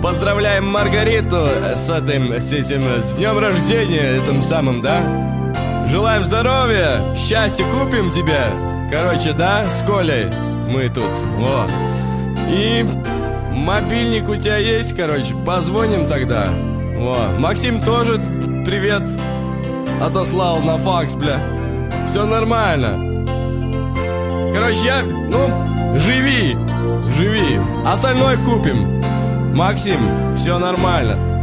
поздравляем Маргариту с этим с днем рождения, этим самым, да? Желаем здоровья, счастья купим тебе. Короче, да, с Колей мы тут, во. И мобильник у тебя есть, короче, позвоним тогда. Во. Максим тоже привет отослал на факс, бля. Все нормально. Короче, живи. Остальное купим. Максим, все нормально.